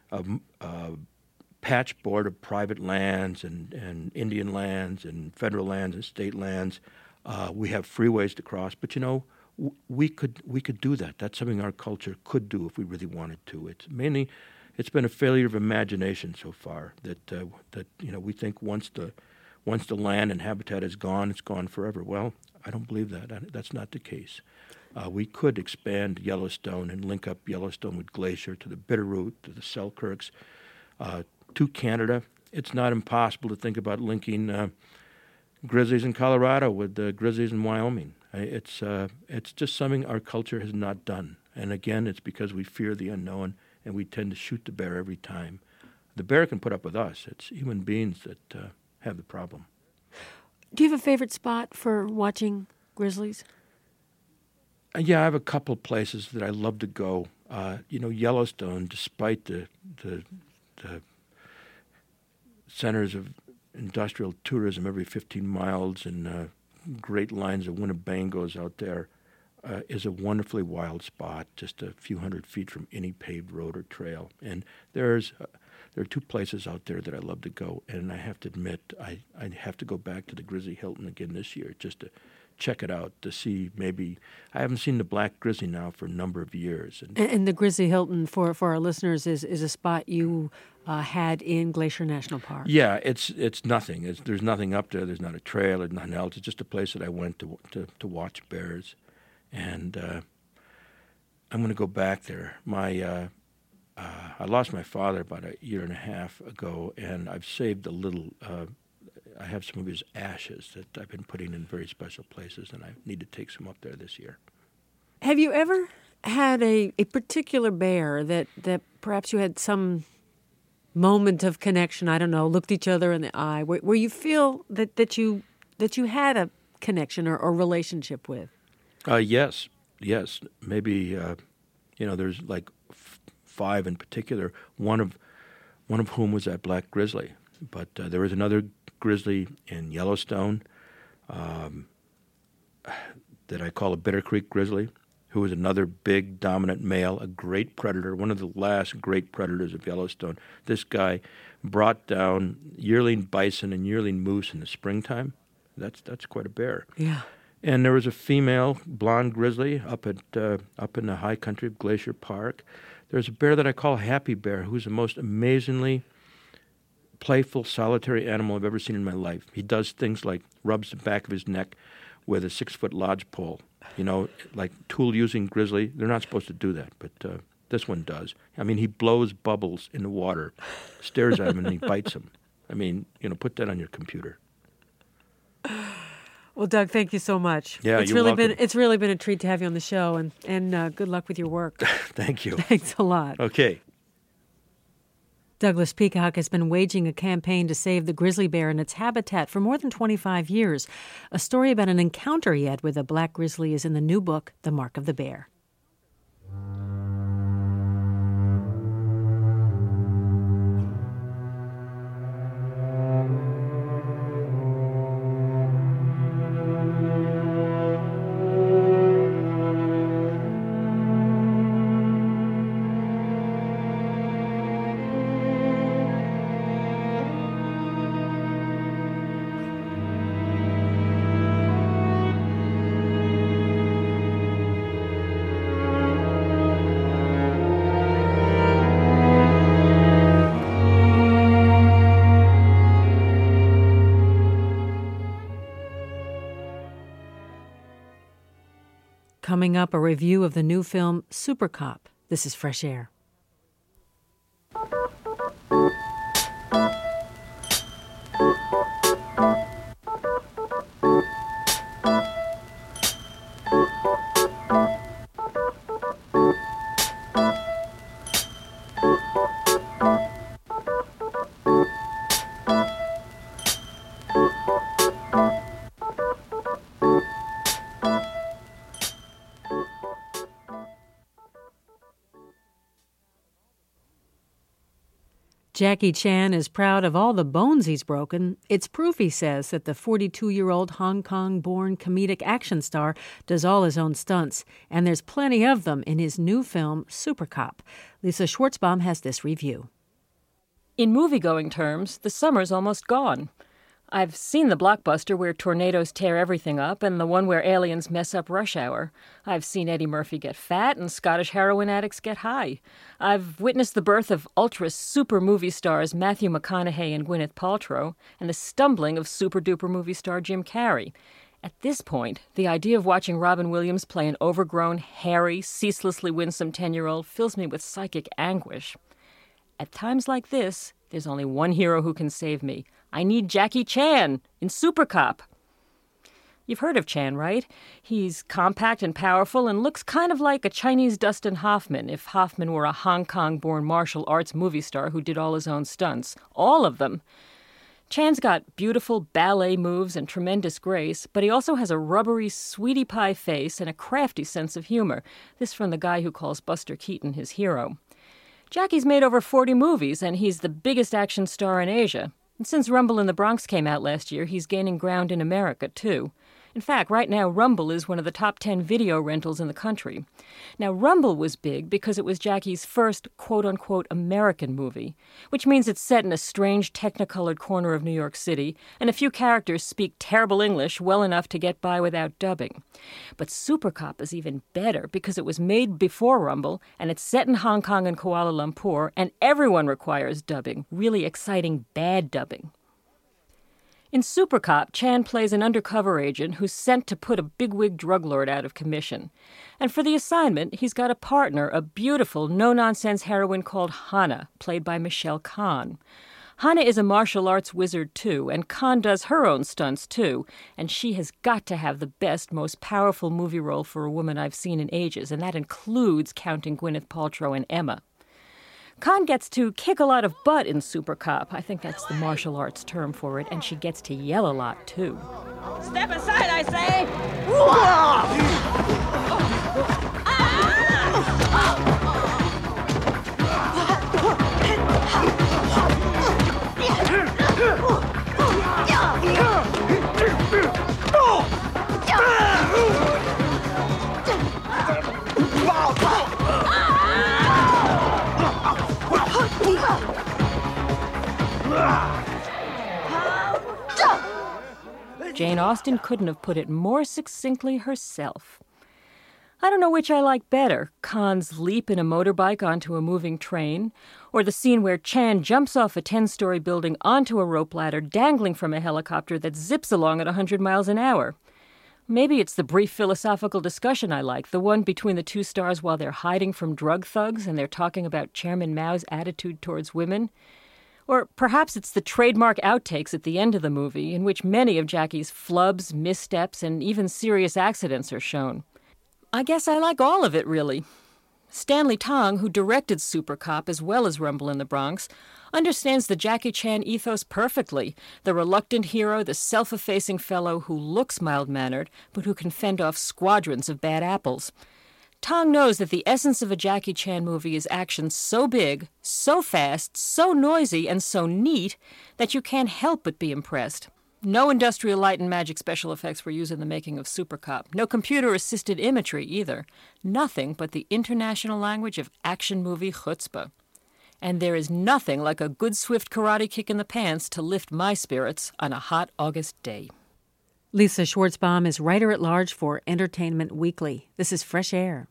patchboard of private lands and Indian lands and federal lands and state lands. We have freeways to cross, but, we could do that. That's something our culture could do if we really wanted to. It's been a failure of imagination so far that we think once the land and habitat is gone, it's gone forever. Well, I don't believe that. That's not the case. We could expand Yellowstone and link up Yellowstone with Glacier to the Bitterroot, to the Selkirks, to Canada. It's not impossible to think about linking grizzlies in Colorado with grizzlies in Wyoming. It's just something our culture has not done. And again, it's because we fear the unknown and we tend to shoot the bear every time. The bear can put up with us. It's human beings that have the problem. Do you have a favorite spot for watching grizzlies? Yeah, I have a couple places that I love to go. Yellowstone, despite the centers of industrial tourism every 15 miles and great lines of Winnebangos out there, is a wonderfully wild spot, just a few hundred feet from any paved road or trail. And there are two places out there that I love to go, and I have to admit I have to go back to the Grizzly Hilton again this year just to check it out, to see maybe – I haven't seen the black grizzly now for a number of years. And the Grizzly Hilton, for our listeners, is a spot you had in Glacier National Park. Yeah, it's nothing. There's nothing up there. There's not a trail or nothing else. It's just a place that I went to watch bears. And I'm going to go back there. I lost my father about a year and a half ago, and I've saved a little. I have some of his ashes that I've been putting in very special places, and I need to take some up there this year. Have you ever had a particular bear that perhaps you had some moment of connection, I don't know, looked each other in the eye, where you feel that you had a connection or relationship with? Yes. Maybe there's like 5 in particular. One of whom was that black grizzly, but there was another grizzly in Yellowstone that I call a Bitter Creek grizzly, who was another big dominant male, a great predator, one of the last great predators of Yellowstone. This guy brought down yearling bison and yearling moose in the springtime, That's quite a bear. Yeah. And there was a female blonde grizzly up in the high country of Glacier Park. There's a bear that I call Happy Bear, who's the most amazingly playful, solitary animal I've ever seen in my life. He does things like rubs the back of his neck with a 6-foot lodgepole. Like tool-using grizzly. They're not supposed to do that, but this one does. I mean, he blows bubbles in the water, stares at him, and he bites him. I mean, put that on your computer. Well, Doug, thank you so much. Yeah, it's you're welcome. It's really been a treat to have you on the show, and good luck with your work. Thank you. Thanks a lot. Okay. Douglas Peacock has been waging a campaign to save the grizzly bear and its habitat for more than 25 years. A story about an encounter he had with a black grizzly is in the new book, The Mark of the Bear. Coming up, a review of the new film Super Cop. This is Fresh Air. Jackie Chan is proud of all the bones he's broken. It's proof, he says, that the 42-year-old Hong Kong-born comedic action star does all his own stunts. And there's plenty of them in his new film, Super Cop. Lisa Schwartzbaum has this review. In movie-going terms, the summer's almost gone. I've seen the blockbuster where tornadoes tear everything up and the one where aliens mess up rush hour. I've seen Eddie Murphy get fat and Scottish heroin addicts get high. I've witnessed the birth of ultra-super movie stars Matthew McConaughey and Gwyneth Paltrow and the stumbling of super-duper movie star Jim Carrey. At this point, the idea of watching Robin Williams play an overgrown, hairy, ceaselessly winsome 10-year-old fills me with psychic anguish. At times like this, there's only one hero who can save me. I need Jackie Chan in Super Cop. You've heard of Chan, right? He's compact and powerful and looks kind of like a Chinese Dustin Hoffman if Hoffman were a Hong Kong-born martial arts movie star who did all his own stunts. All of them. Chan's got beautiful ballet moves and tremendous grace, but he also has a rubbery, sweetie pie face and a crafty sense of humor. This from the guy who calls Buster Keaton his hero. Jackie's made over 40 movies, and he's the biggest action star in Asia. And since Rumble in the Bronx came out last year, he's gaining ground in America, too. In fact, right now, Rumble is one of the top 10 video rentals in the country. Now, Rumble was big because it was Jackie's first quote-unquote American movie, which means it's set in a strange technicolored corner of New York City, and a few characters speak terrible English well enough to get by without dubbing. But Super Cop is even better because it was made before Rumble, and it's set in Hong Kong and Kuala Lumpur, and everyone requires dubbing, really exciting bad dubbing. In Super Cop, Chan plays an undercover agent who's sent to put a bigwig drug lord out of commission. And for the assignment, he's got a partner, a beautiful, no-nonsense heroine called Hana, played by Michelle Khan. Hana is a martial arts wizard, too, and Khan does her own stunts, too. And she has got to have the best, most powerful movie role for a woman I've seen in ages, and that includes counting Gwyneth Paltrow and Emma. Khan gets to kick a lot of butt in Super Cop. I think that's the martial arts term for it, and she gets to yell a lot, too. Step aside, I say! Jane Austen couldn't have put it more succinctly herself. I don't know which I like better, Khan's leap in a motorbike onto a moving train, or the scene where Chan jumps off a 10-story building onto a rope ladder dangling from a helicopter that zips along at 100 miles an hour. Maybe it's the brief philosophical discussion I like, the one between the two stars while they're hiding from drug thugs and they're talking about Chairman Mao's attitude towards women. Or perhaps it's the trademark outtakes at the end of the movie, in which many of Jackie's flubs, missteps, and even serious accidents are shown. I guess I like all of it, really. Stanley Tong, who directed Super Cop as well as Rumble in the Bronx, understands the Jackie Chan ethos perfectly. The reluctant hero, the self-effacing fellow who looks mild-mannered, but who can fend off squadrons of bad apples. Tong knows that the essence of a Jackie Chan movie is action so big, so fast, so noisy, and so neat that you can't help but be impressed. No industrial light and magic special effects were used in the making of Super Cop. No computer-assisted imagery, either. Nothing but the international language of action movie chutzpah. And there is nothing like a good swift karate kick in the pants to lift my spirits on a hot August day. Lisa Schwartzbaum is writer-at-large for Entertainment Weekly. This is Fresh Air.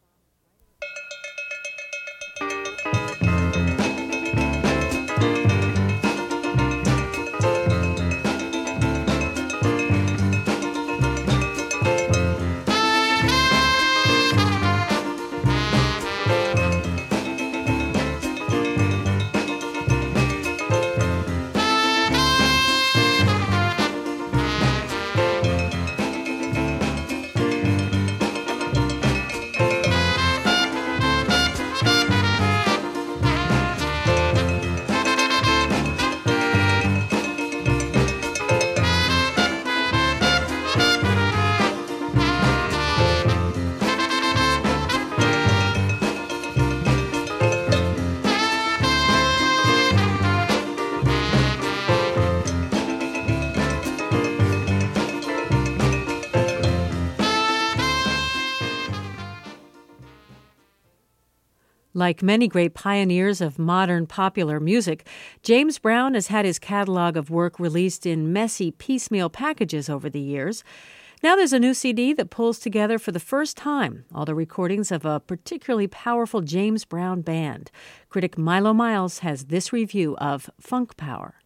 Like many great pioneers of modern popular music, James Brown has had his catalog of work released in messy, piecemeal packages over the years. Now there's a new CD that pulls together for the first time all the recordings of a particularly powerful James Brown band. Critic Milo Miles has this review of Funk Power.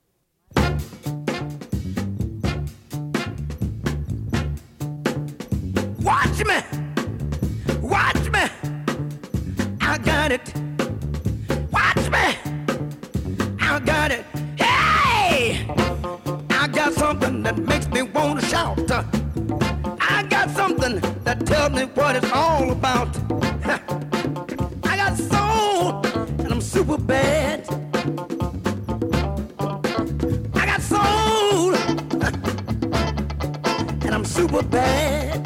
Watch me! Watch me! I got it. Watch me. I got it. Hey! I got something that makes me want to shout. I got something that tells me what it's all about. I got soul, and I'm super bad. I got soul, and I'm super bad.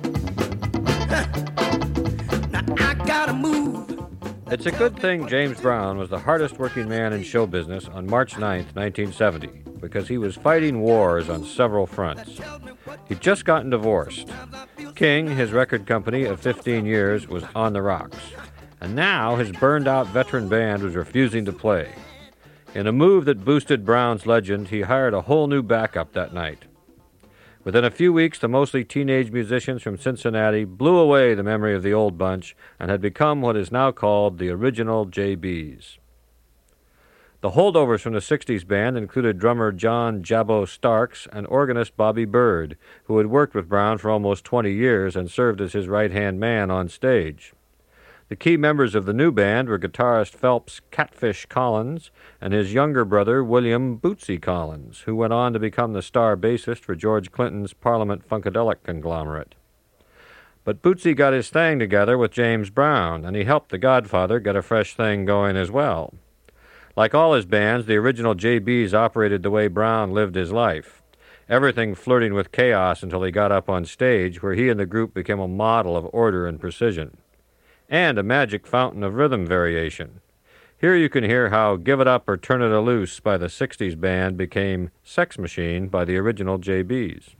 Now I gotta move. It's a good thing James Brown was the hardest working man in show business on March 9th, 1970, because he was fighting wars on several fronts. He'd just gotten divorced. King, his record company of 15 years, was on the rocks. And now his burned-out veteran band was refusing to play. In a move that boosted Brown's legend, he hired a whole new backup that night. Within a few weeks, the mostly teenage musicians from Cincinnati blew away the memory of the old bunch and had become what is now called the original JBs. The holdovers from the 60s band included drummer John Jabbo Starks and organist Bobby Bird, who had worked with Brown for almost 20 years and served as his right-hand man on stage. The key members of the new band were guitarist Phelps Catfish Collins and his younger brother William Bootsy Collins, who went on to become the star bassist for George Clinton's Parliament Funkadelic conglomerate. But Bootsy got his thing together with James Brown, and he helped the Godfather get a fresh thing going as well. Like all his bands, the original JBs operated the way Brown lived his life, everything flirting with chaos until he got up on stage, where he and the group became a model of order and precision, and a magic fountain of rhythm variation. Here you can hear how Give It Up or Turn It A-Loose by the 60s band became Sex Machine by the original JBs.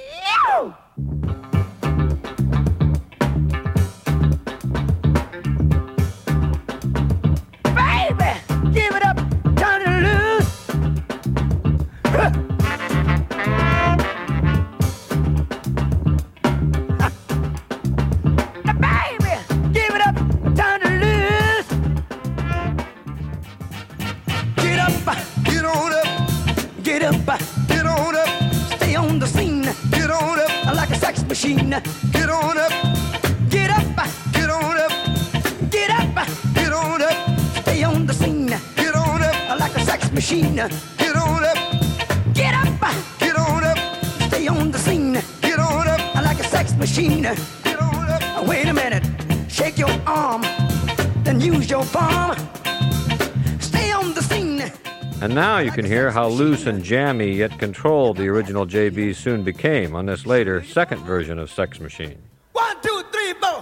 Baby, give it up, turn it loose. get on up, get up, get on up, stay on the scene, get on up like a sex machine, get on up, get up, get on up, get up, get on up, stay on the scene, get on up like a sex machine, get on up, get up, get on up, stay on the scene, get on up like a sex machine, get on up. Wait a minute, shake your arm, then use your palm. Stay on the scene. And now you can hear how loose and jammy yet controlled the original JBs soon became on this later second version of Sex Machine. 1, 2, 3, 4.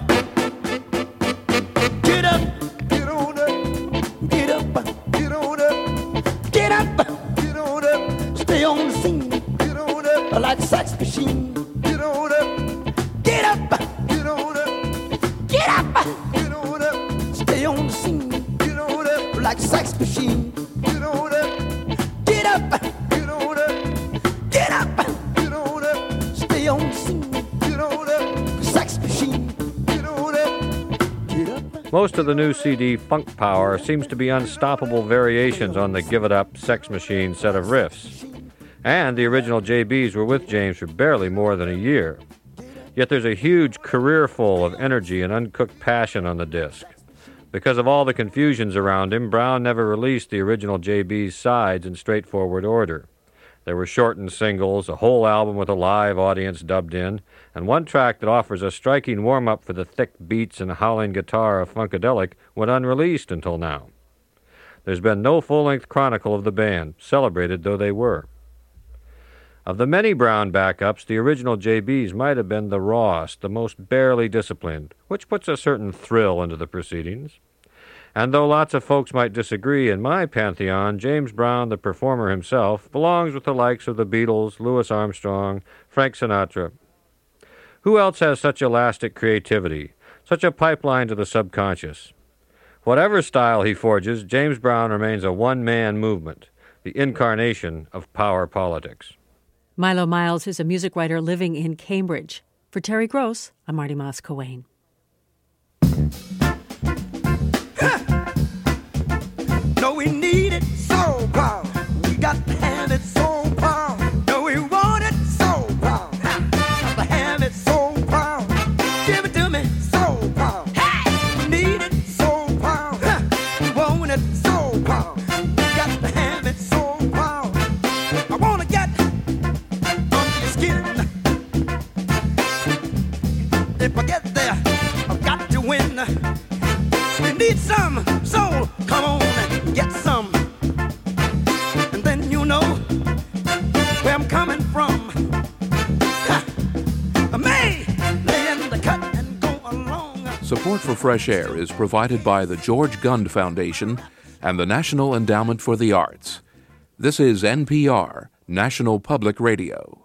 Get up, get on up, get up, get on up, get up, get on up. Stay on the scene, get on up like a sex machine. Get on up, get up, get on up, get up, get on up. Stay on the scene, get on up like a sex machine. Get on up, get up, get on up, get up, get on up. Stay on the scene, get on up, sex machine. Get on up, get up. Most of the new CD, Funk Power, seems to be unstoppable variations on the Give It Up, Sex Machine set of riffs. And the original JBs were with James for barely more than a year. Yet there's a huge career full of energy and uncooked passion on the disc. Because of all the confusions around him, Brown never released the original JB's sides in straightforward order. There were shortened singles, a whole album with a live audience dubbed in, and one track that offers a striking warm-up for the thick beats and howling guitar of Funkadelic went unreleased until now. There's been no full-length chronicle of the band, celebrated though they were. Of the many Brown backups, the original JBs might have been the rawest, the most barely disciplined, which puts a certain thrill into the proceedings. And though lots of folks might disagree, in my pantheon, James Brown, the performer himself, belongs with the likes of the Beatles, Louis Armstrong, Frank Sinatra. Who else has such elastic creativity, such a pipeline to the subconscious? Whatever style he forges, James Brown remains a one-man movement, the incarnation of power politics. Milo Miles is a music writer living in Cambridge. For Terry Gross, I'm Marty Moss-Coane. No, we need it so proud. We got to have it so proud. No, we want it so proud. Got to have it so proud. Give it to me so proud. Hey! We need it so proud. We want it so proud. We got to have it so proud. I want to get under your skin. If I get there, I've got to win. We need some soul. Come on and get some. And then you know where I'm coming from. May lay in the cut and go along. Support for Fresh Air is provided by the George Gund Foundation and the National Endowment for the Arts. This is NPR, National Public Radio.